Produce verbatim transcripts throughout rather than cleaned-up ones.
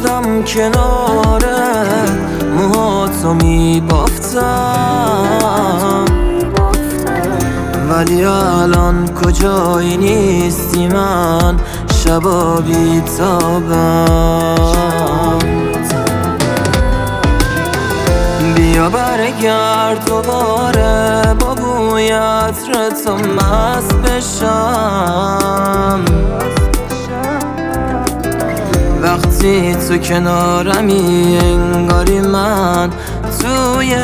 شدم کنار موهاتو میبافتم، ولی الان کجایی نیستی من شبا بیتابم. بیا برگرد دوباره با بوی عطر تو مست بشم، وقتی تو کنارمی انگاری من توی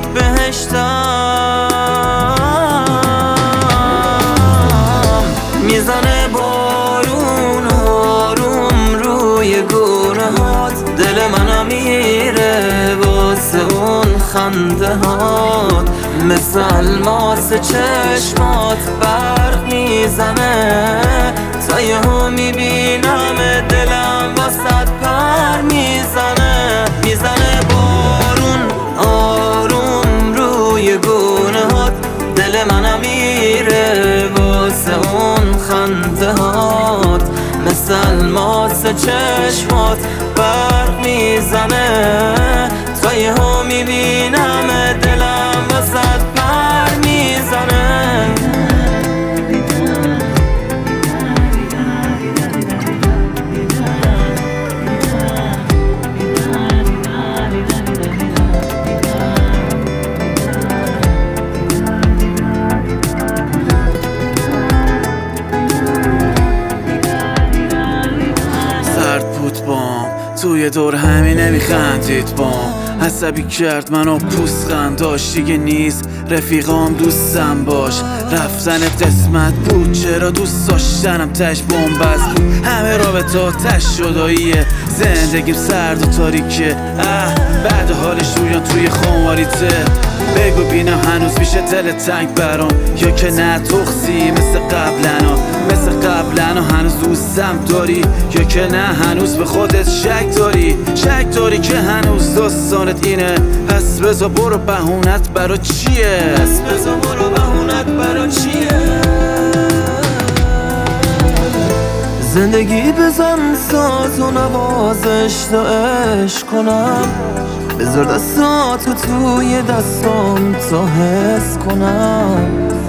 بهشتم. میزنه بارون آروم روی گونه هات، دل منم میره واسه اون خنده هات، مثل الماس چشمات برق میزنه تا یهو میبینم دلم واسه پر میزنه. میزنه بارون آروم روی گونه هات، دل منم میره واسه اون خنده هات، مثل الماس چشمات برق میزنه تا یهو میبینم دلم واسه پر میزنه. توی دور همین نمیخندید بام، عصبی کرد منو پوسخند داشت دیگه نیست رفیقام دوستم باش. رفتنت قسمت بود چرا دوست داشتنم تش بومبست بود، همه رابطه تش جداییه، زندگیم سرد و تاریکه. اه بعد حالش رویان توی خماریته، بگو بینم هنوز میشه دل تنگ برام یا که نه تخصی مثل قبلنا، مثل قبلنا هنوز دوستم داری یا که نه هنوز به خودت شک داری، شک داری که هنوز داستانت اینه، پس بذار برو بهونت برا چیه، پس بذار برو بهونت برا چیه. زندگی بزن ساز و نوازش تا عشق کنم، بذار دستاتو توی دستام تا حس کنم.